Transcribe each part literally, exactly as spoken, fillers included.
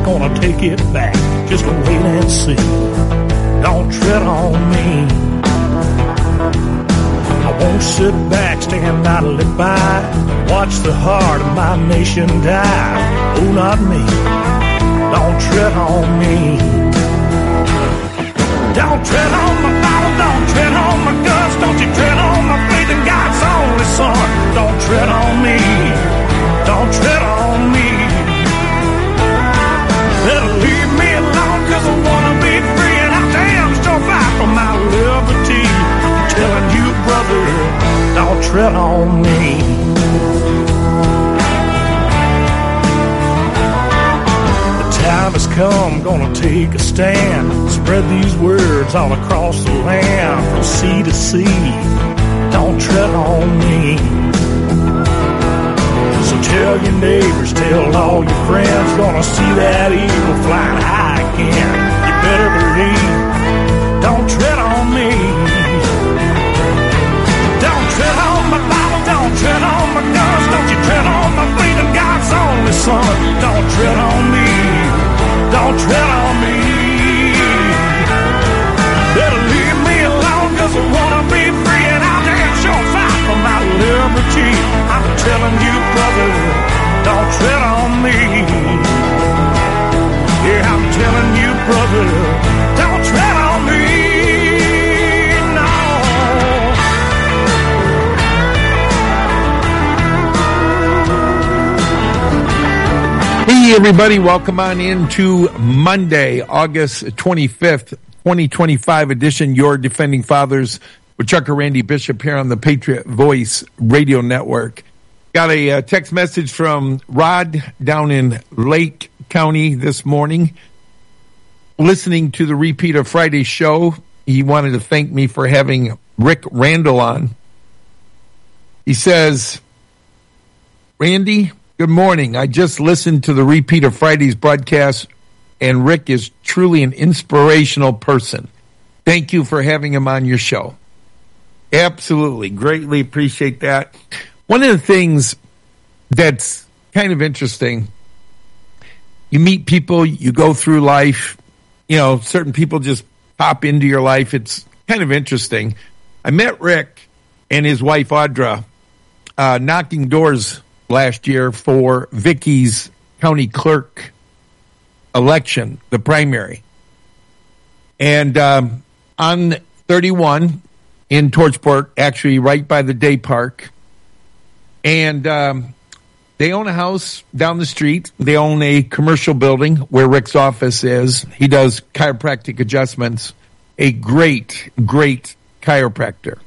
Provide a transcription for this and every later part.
gonna take it back. Just wait and see. Don't tread on me. I won't sit back, stand idly by, watch the heart of my nation die. Oh, not me. Don't tread on me. Don't tread on my Bible, don't tread on my guts, don't you tread on my faith in God's only Son. Don't tread on me. Don't tread on me. Better leave me alone, cause I wanna be free, and I damn sure fight for my liberty. I'm telling you, brother, don't tread on me. The time has come, gonna take a stand, spread these words all across the land, from sea to sea. Don't tread on me. So tell your neighbors, tell all your friends, gonna see that eagle flying high again. You better believe, don't tread on me. Don't tread on my Bible, don't tread on my guns, don't you tread on my faith in God's only Son. Don't tread on me, don't tread on me. Better leave me alone, cause I wanna be free, and I'll damn sure fight for my liberty. I'm telling you, brother, don't tread on me. Yeah, I'm telling you, brother, don't tread on me. No. Hey, everybody, welcome on into Monday, August twenty-fifth, twenty twenty-five edition, Your Defending Fathers, with Chuck and Randy Bishop here on the Patriot Voice Radio Network. Got a uh, text message from Rod down in Lake County this morning, listening to the repeat of Friday's show. He wanted to thank me for having Rick Randall on. He says, Randy, good morning. I just listened to the repeat of Friday's broadcast, and Rick is truly an inspirational person. Thank you for having him on your show. Absolutely. Greatly appreciate that. One of the things that's kind of interesting, you meet people, you go through life, you know, certain people just pop into your life. It's kind of interesting. I met Rick and his wife, Audra, uh, knocking doors last year for Vicky's county clerk election, the primary. And um, on thirty-one in Torchport, actually right by the day park, and um, they own a house down the street. They own a commercial building where Rick's office is. He does chiropractic adjustments. A great, great chiropractor.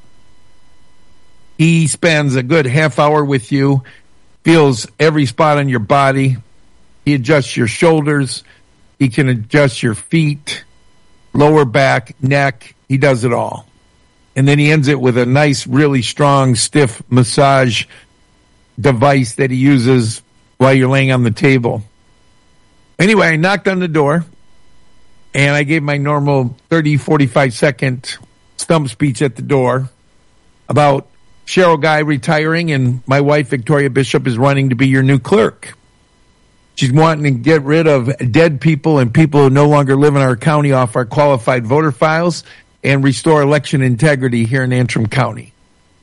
He spends a good half hour with you, feels every spot on your body. He adjusts your shoulders. He can adjust your feet, lower back, neck. He does it all. And then he ends it with a nice, really strong, stiff massage device that he uses while you're laying on the table. Anyway, I knocked on the door, and I gave my normal thirty, forty-five second stump speech at the door about Cheryl Guy retiring, and my wife, Victoria Bishop, is running to be your new clerk. She's wanting to get rid of dead people and people who no longer live in our county off our qualified voter files and restore election integrity here in Antrim County.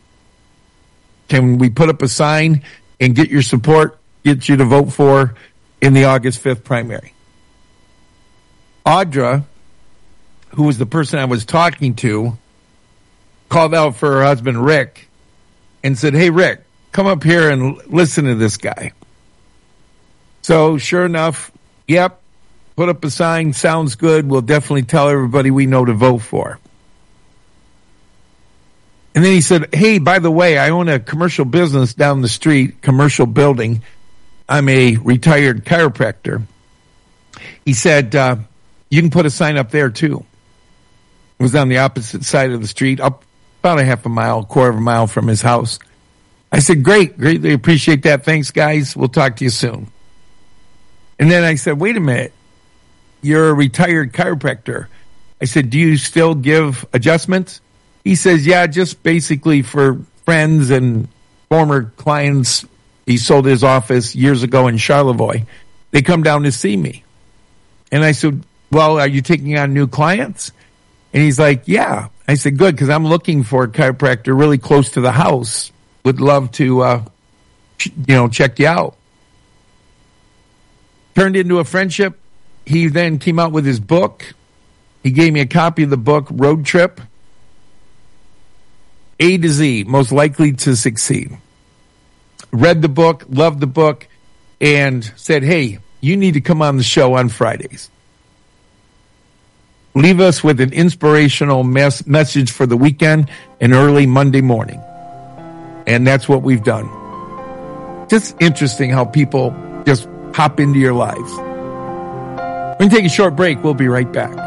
Can we put up a sign and get your support, get you to vote for in the August fifth primary? Audra, who was the person I was talking to, called out for her husband, Rick, and said, hey, Rick, come up here and listen to this guy. So sure enough, yep, put up a sign, sounds good. We'll definitely tell everybody we know to vote for. And then he said, hey, by the way, I own a commercial business down the street, commercial building. I'm a retired chiropractor. He said, uh, you can put a sign up there too. It was on the opposite side of the street, up about a half a mile, quarter of a mile from his house. I said, great, greatly appreciate that. Thanks, guys. We'll talk to you soon. And then I said, wait a minute. You're a retired chiropractor. I said, do you still give adjustments? He says, yeah, just basically for friends and former clients. He sold his office years ago in Charlevoix. They come down to see me. And I said, well, are you taking on new clients? And he's like, yeah. I said, good, because I'm looking for a chiropractor really close to the house. Would love to, uh, ch- you know, check you out. Turned into a friendship. He then came out with his book. He gave me a copy of the book, Road Trip. A to Z, most likely to succeed. Read the book, loved the book, and said, hey, you need to come on the show on Fridays. Leave us with an inspirational mes- message for the weekend and early Monday morning. And that's what we've done. Just interesting how people just hop into your lives. We're going to take a short break. We'll be right back.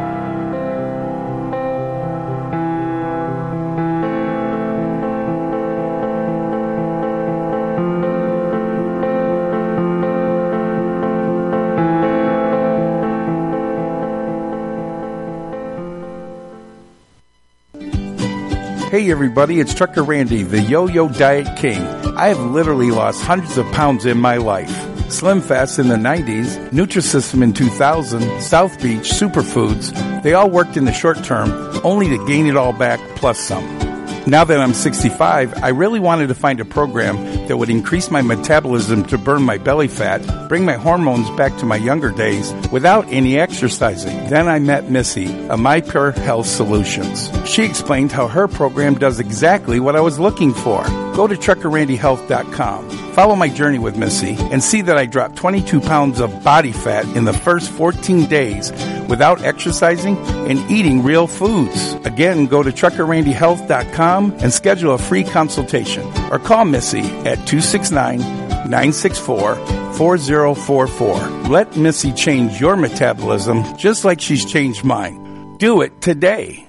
Hey everybody, it's Trucker Randy, the Yo-Yo Diet King. I have literally lost hundreds of pounds in my life. Slim Fast in the nineties, Nutrisystem in two thousand, South Beach, Superfoods, they all worked in the short term, only to gain it all back plus some. Now that I'm sixty-five, I really wanted to find a program that would increase my metabolism to burn my belly fat, bring my hormones back to my younger days without any exercising. Then I met Missy of My Pure Health Solutions. She explained how her program does exactly what I was looking for. Go to trucker randy health dot com. Follow my journey with Missy and see that I dropped twenty-two pounds of body fat in the first fourteen days without exercising and eating real foods. Again, go to trucker randy health dot com and schedule a free consultation or call Missy at two six nine, nine six four, four zero four four. Let Missy change your metabolism just like she's changed mine. Do it today.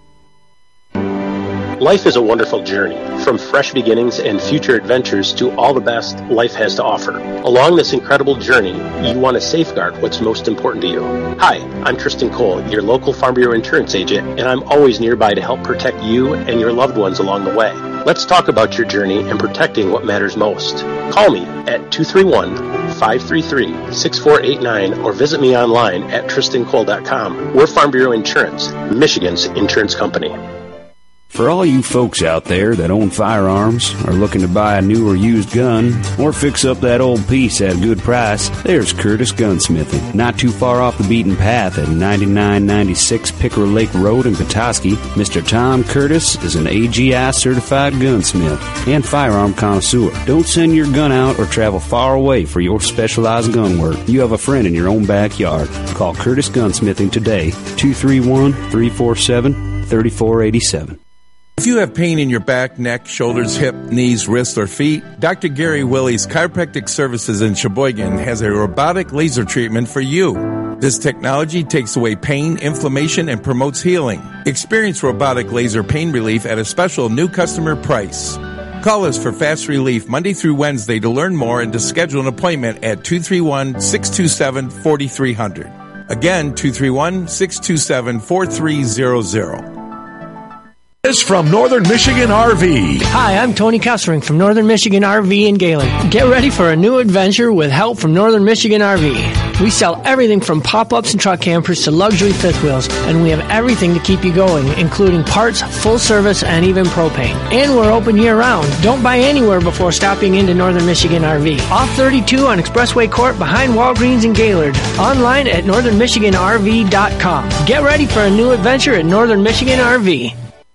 Life is a wonderful journey, from fresh beginnings and future adventures to all the best life has to offer. Along this incredible journey, you want to safeguard what's most important to you. Hi, I'm Tristan Cole, your local Farm Bureau insurance agent, and I'm always nearby to help protect you and your loved ones along the way. Let's talk about your journey and protecting what matters most. Call me at two three one, five three three, six four eight nine or visit me online at tristan cole dot com. We're Farm Bureau Insurance, Michigan's insurance company. For all you folks out there that own firearms, are looking to buy a new or used gun, or fix up that old piece at a good price, there's Curtis Gunsmithing. Not too far off the beaten path at ninety-nine ninety-six Pickerel Lake Road in Petoskey, Mister Tom Curtis is an A G I certified gunsmith and firearm connoisseur. Don't send your gun out or travel far away for your specialized gun work. You have a friend in your own backyard. Call Curtis Gunsmithing today, two three one, three four seven, three four eight seven. If you have pain in your back, neck, shoulders, hip, knees, wrists, or feet, Doctor Gary Willie's Chiropractic Services in Sheboygan has a robotic laser treatment for you. This technology takes away pain, inflammation, and promotes healing. Experience robotic laser pain relief at a special new customer price. Call us for fast relief Monday through Wednesday to learn more and to schedule an appointment at two three one, six two seven, four three zero zero. Again, two three one, six two seven, four three zero zero. Is from Northern Michigan R V. Hi, I'm Tony Kessering from Northern Michigan R V in Gaylord. Get ready for a new adventure with help from Northern Michigan R V. We sell everything from pop-ups and truck campers to luxury fifth wheels, and we have everything to keep you going, including parts, full service, and even propane. And we're open year-round. Don't buy anywhere before stopping into Northern Michigan R V. Off thirty-two on Expressway Court behind Walgreens in Gaylord. Online at northern michigan r v dot com. Get ready for a new adventure at Northern Michigan R V.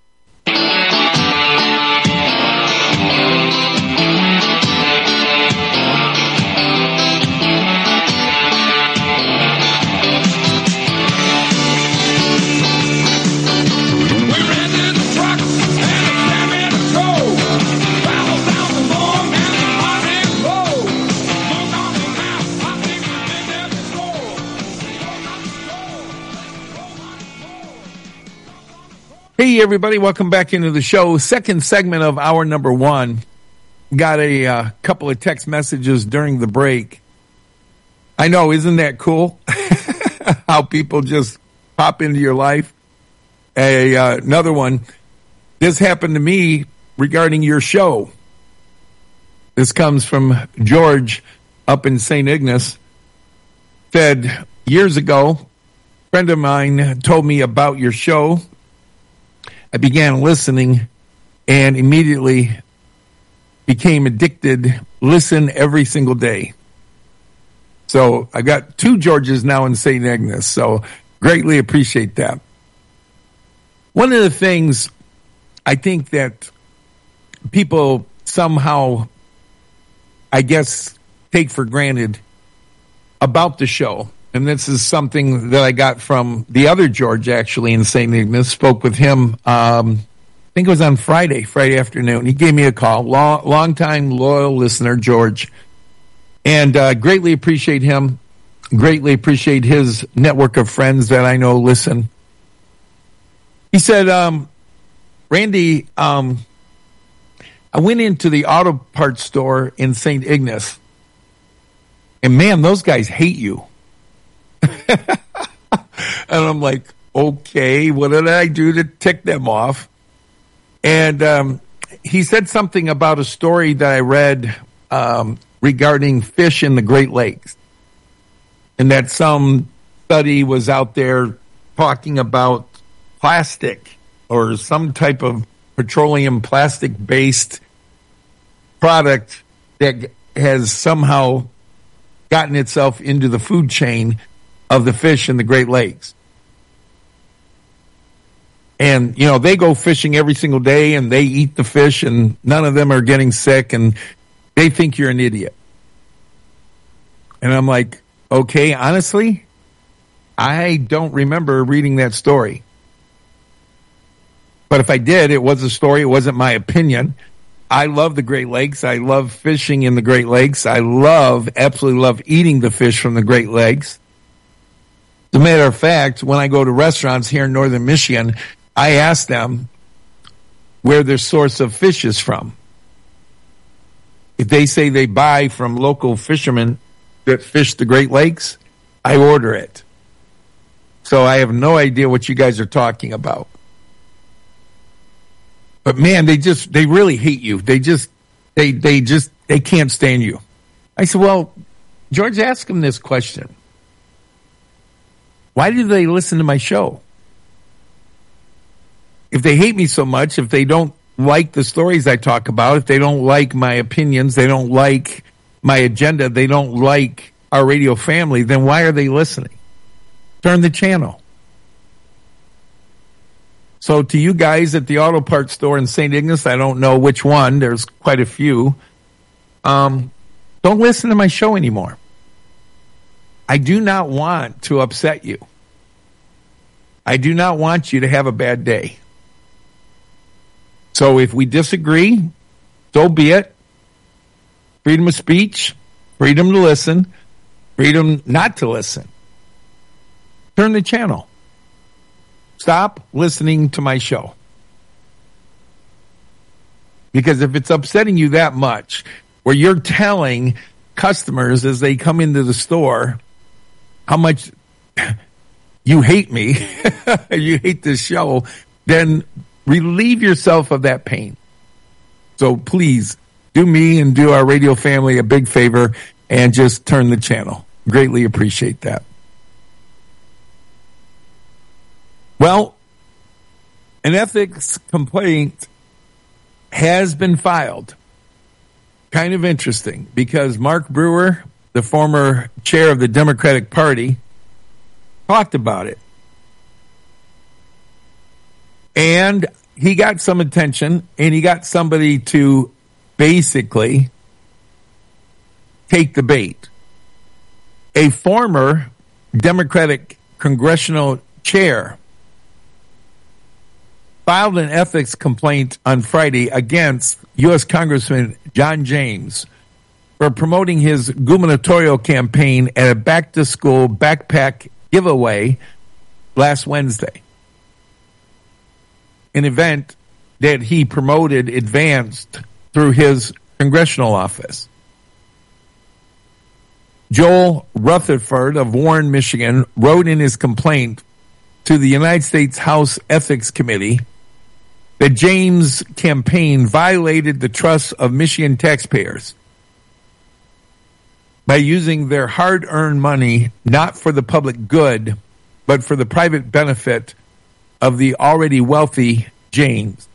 Hey, everybody. Welcome back into the show. Second segment of hour number one. Got a uh, couple of text messages during the break. I know, isn't that cool? How people just pop into your life. A, uh, another one. This happened to me regarding your show. This comes from George up in Saint Ignace. Said, years ago, a friend of mine told me about your show. I began listening and immediately became addicted. Listen every single day. So I got two Georges now in Saint Ignace. So greatly appreciate that. One of the things I think that people somehow, I guess, take for granted about the show, and this is something that I got from the other George, actually, in Saint Ignace. Spoke with him, um, I think it was on Friday, Friday afternoon. He gave me a call. Long, long-time loyal listener, George. And uh, greatly appreciate him. Greatly appreciate his network of friends that I know listen. He said, um, Randy, um, I went into the auto parts store in Saint Ignace, and man, those guys hate you. And I'm like, okay, what did I do to tick them off? And um, he said something about a story that I read um, regarding fish in the Great Lakes, and that some study was out there talking about plastic or some type of petroleum plastic-based product that has somehow gotten itself into the food chain of the fish in the Great Lakes. And, you know, they go fishing every single day and they eat the fish and none of them are getting sick and they think you're an idiot. And I'm like, okay, honestly, I don't remember reading that story. But if I did, it was a story. It wasn't my opinion. I love the Great Lakes. I love fishing in the Great Lakes. I love, absolutely love eating the fish from the Great Lakes. As a matter of fact, when I go to restaurants here in northern Michigan, I ask them where their source of fish is from. If they say they buy from local fishermen that fish the Great Lakes, I order it. So I have no idea what you guys are talking about. But man, they just, they really hate you. They just, they, they just, they can't stand you. I said, well, George, ask them this question. Why do they listen to my show? If they hate me so much, if they don't like the stories I talk about, if they don't like my opinions, they don't like my agenda, they don't like our radio family, then why are they listening? Turn the channel. So to you guys at the auto parts store in Saint Ignace, I don't know which one, there's quite a few, um, don't listen to my show anymore. I do not want to upset you. I do not want you to have a bad day. So if we disagree, so be it. Freedom of speech, freedom to listen, freedom not to listen. Turn the channel. Stop listening to my show. Because if it's upsetting you that much, where you're telling customers as they come into the store how much you hate me, you hate this show, then relieve yourself of that pain. So please do me and do our radio family a big favor and just turn the channel. Greatly appreciate that. Well, an ethics complaint has been filed. Kind of interesting because Mark Brewer, the former chair of the Democratic Party, talked about it. And he got some attention and he got somebody to basically take the bait. A former Democratic congressional chair filed an ethics complaint on Friday against U S Congressman John James for promoting his gubernatorial campaign at a back-to-school backpack giveaway last Wednesday. An event that he promoted advanced through his congressional office. Joel Rutherford of Warren, Michigan, wrote in his complaint to the United States House Ethics Committee that James' campaign violated the trust of Michigan taxpayers. by using their hard-earned money not for the public good, but for the private benefit of the already wealthy James.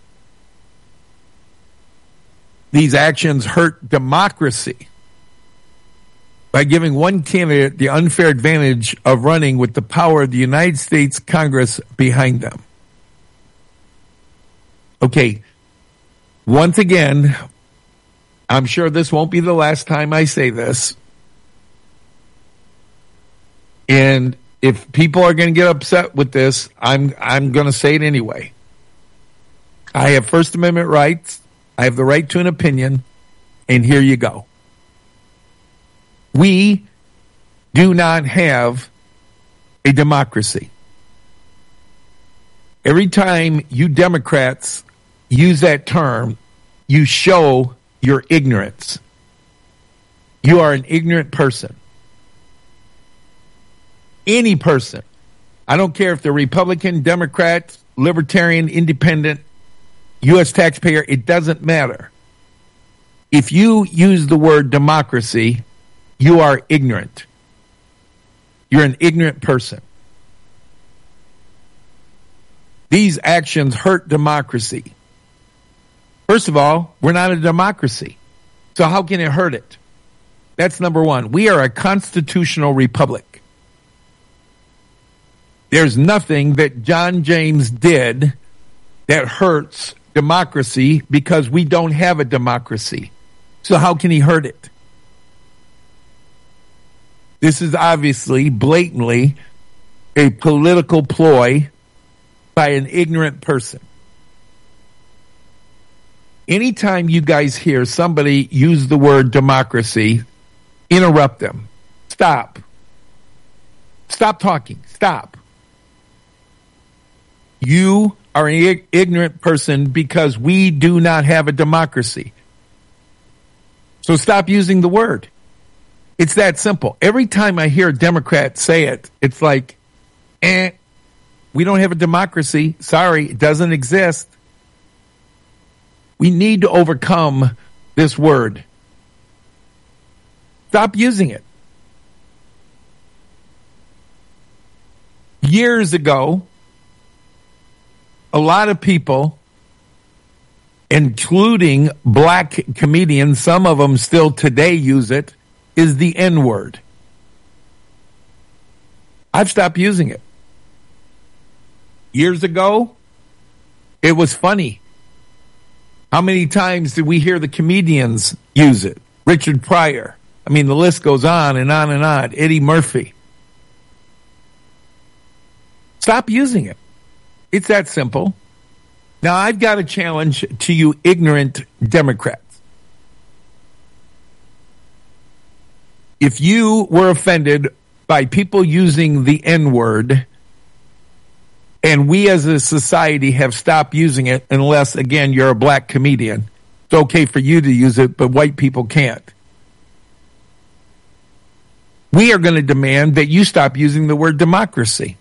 These actions hurt democracy by giving one candidate the unfair advantage of running with the power of the United States Congress behind them. Okay, once again, I'm sure this won't be the last time I say this. And if people are going to get upset with this, I'm I'm going to say it anyway. I have First Amendment rights. I have the right to an opinion. And here you go. We do not have a democracy. Every time you Democrats use that term, you show your ignorance. You are an ignorant person. Any person. I don't care if they're Republican, Democrat, Libertarian, Independent, U S taxpayer, it doesn't matter. If you use the word democracy, you are ignorant. You're an ignorant person. These actions hurt democracy. First of all, we're not a democracy. So how can it hurt it? That's number one. We are a constitutional republic. There's nothing that John James did that hurts democracy because we don't have a democracy. So how can he hurt it? This is obviously, blatantly, a political ploy by an ignorant person. Anytime you guys hear somebody use the word democracy, interrupt them. Stop. Stop talking. Stop. You are an ignorant person because we do not have a democracy. So stop using the word. It's that simple. Every time I hear a Democrat say it, it's like, eh, we don't have a democracy. Sorry, it doesn't exist. We need to overcome this word. Stop using it. Years ago, a lot of people, including black comedians, some of them still today use it, is the N-word. I've stopped using it. Years ago, it was funny. How many times did we hear the comedians use it? Richard Pryor. I mean, the list goes on and on and on. Eddie Murphy. Stop using it. It's that simple. Now, I've got a challenge to you ignorant Democrats. If you were offended by people using the N-word, and we as a society have stopped using it, unless, again, you're a black comedian, it's okay for you to use it, but white people can't. We are going to demand that you stop using the word democracy.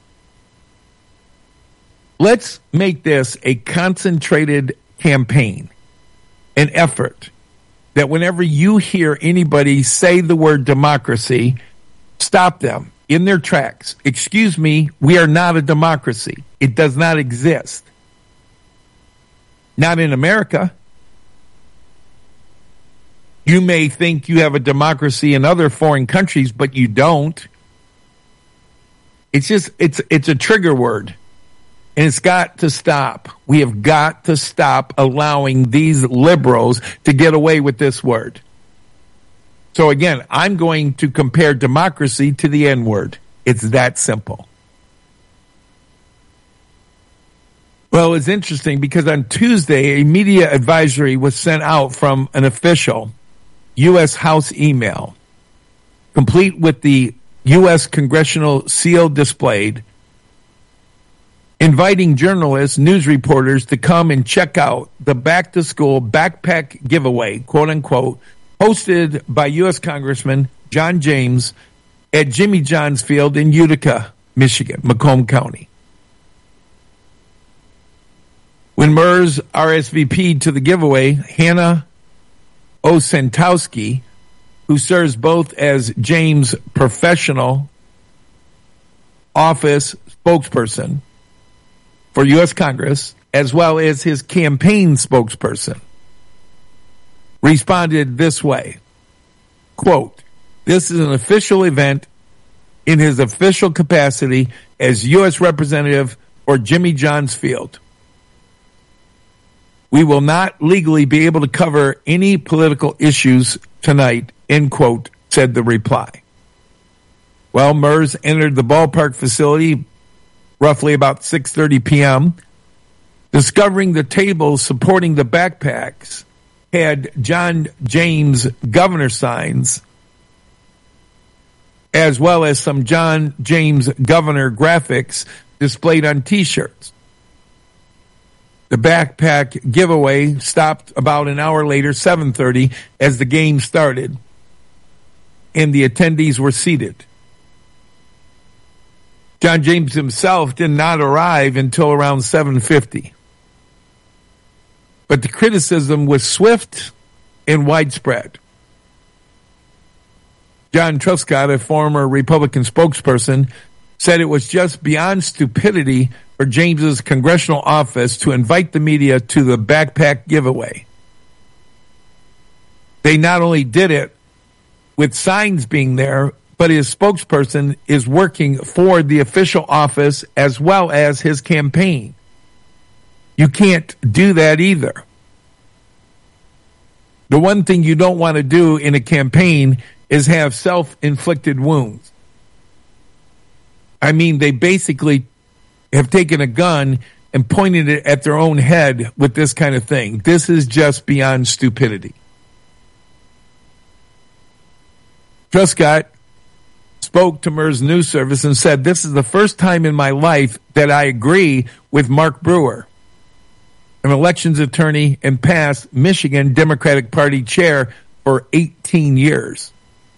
Let's make this a concentrated campaign, an effort, that whenever you hear anybody say the word democracy, stop them in their tracks. Excuse me, we are not a democracy. It does not exist. Not in America. You may think you have a democracy in other foreign countries, but you don't. It's just, it's, it's a trigger word. And it's got to stop. We have got to stop allowing these liberals to get away with this word. So again, I'm going to compare democracy to the N-word. It's that simple. Well, it's interesting because on Tuesday, a media advisory was sent out from an official U S House email, complete with the U S Congressional seal displayed, inviting journalists, news reporters to come and check out the back-to-school backpack giveaway, quote-unquote, hosted by U S Congressman John James at Jimmy John's Field in Utica, Michigan, Macomb County. When Mers R S V P'd to the giveaway, Hannah Osentowski, who serves both as James' professional office spokesperson for U S Congress, as well as his campaign spokesperson, responded this way, quote, "This is an official event in his official capacity as U S Representative for Jimmy Johns Field. We will not legally be able to cover any political issues tonight," end quote, said the reply. Well, Merz entered the ballpark facility roughly about six thirty p.m., discovering the tables supporting the backpacks had John James governor signs, as well as some John James governor graphics displayed on T-shirts. The backpack giveaway stopped about an hour later, seven thirty, as the game started, and the attendees were seated. John James himself did not arrive until around seven fifty. But the criticism was swift and widespread. John Truscott, a former Republican spokesperson, said it was just beyond stupidity for James's congressional office to invite the media to the backpack giveaway. They not only did it with signs being there, but his spokesperson is working for the official office as well as his campaign. You can't do that either. The one thing you don't want to do in a campaign is have self-inflicted wounds. I mean, they basically have taken a gun and pointed it at their own head with this kind of thing. This is just beyond stupidity. Truscott spoke to Merz News Service and said, "This is the first time in my life that I agree with Mark Brewer, an elections attorney and past Michigan Democratic Party chair for eighteen years.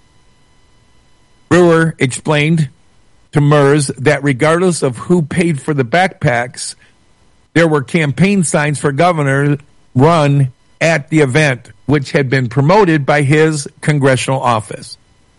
Brewer explained to Merz that regardless of who paid for the backpacks, there were campaign signs for governor run at the event, which had been promoted by his congressional office.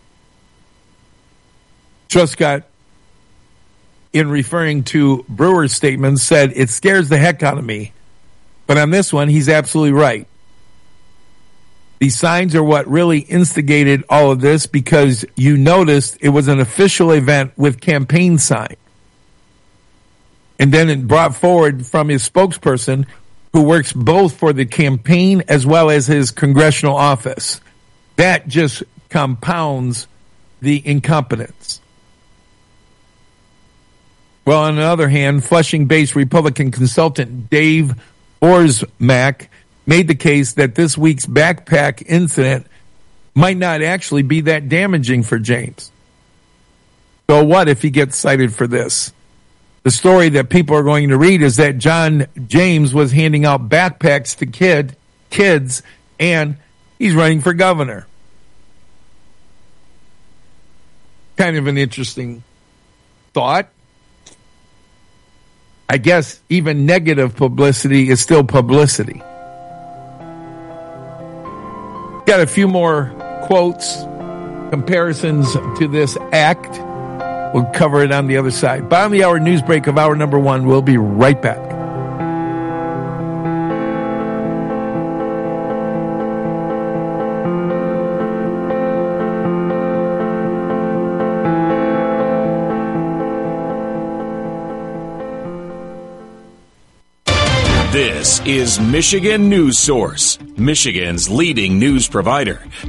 Truscott, in referring to Brewer's statement, said, "It scares the heck out of me. But on this one, he's absolutely right. These signs are what really instigated all of this, because you noticed it was an official event with campaign signs. And then it brought forward from his spokesperson, who works both for the campaign as well as his congressional office. That just compounds the incompetence." Well, on the other hand, Flushing-based Republican consultant Dave Orsmack made the case that this week's backpack incident might not actually be that damaging for James. So what if he gets cited for this? The story that people are going to read is that John James was handing out backpacks to kid kids, and he's running for governor. Kind of an interesting thought. I guess even negative publicity is still publicity. Got a few more quotes, comparisons to this act. We'll cover it on the other side. Bottom of the hour news break of hour number one. We'll be right back. This is Michigan News Source, Michigan's leading news provider.